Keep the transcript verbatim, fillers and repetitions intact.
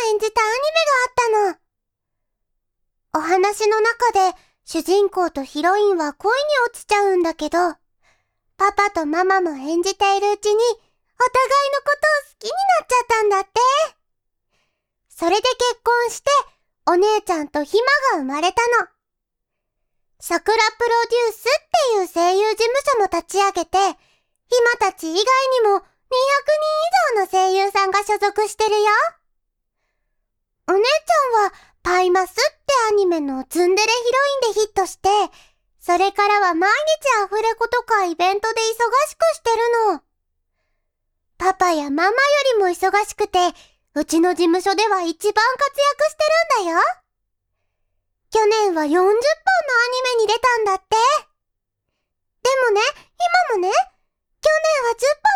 演じたアニメがあったの。お話の中で主人公とヒロインは恋に落ちちゃうんだけど、パパとママも演じているうちにお互いのことを好きになっちゃったんだって。それで結婚してお姉ちゃんとひまが生まれたの。さくらプロデュースっていう声優事務所も立ち上げて、ひまたち以外にもにひゃくにん以上の声優さんが所属してるよ。お姉ちゃんはパイマスってアニメのツンデレヒロインでヒットして、それからは毎日アフレコとかイベントで忙しくしてるの。パパやママよりも忙しくて、うちの事務所では一番活躍してるんだよ。去年はよんじゅっぽんのアニメに出たんだって。でもね、今もね、去年はじゅっぽ